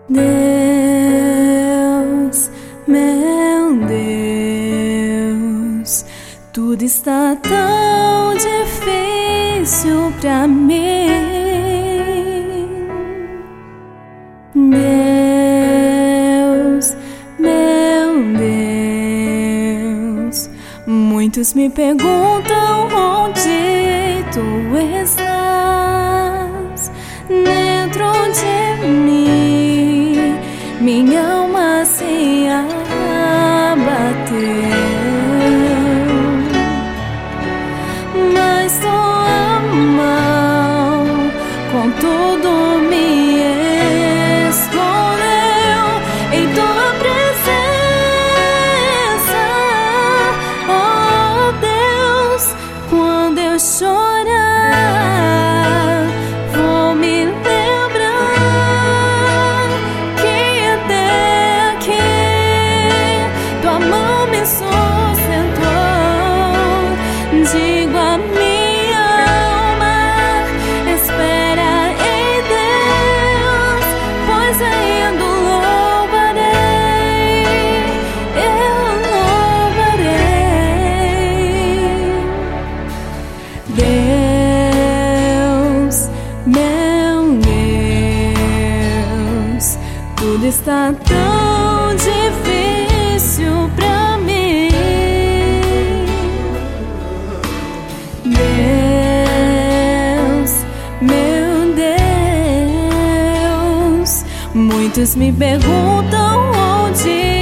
Deus, meu Deus, tudo está tão difícil pra mim. Deus, meu Deus, muitos me perguntam onde tu estás. Dentro de mim, minha alma se abateu, mas tua mão com tudo me escondeu em tua presença. Oh Deus, quando eu chorar, vou me lembrar que até aqui tua mão me sustentou. Digo a minha alma, espera em Deus, pois ainda o louvarei, eu louvarei. Deus, meu Deus, tudo está tão difícil pra mim. Deus, meu Deus, muitos me perguntam onde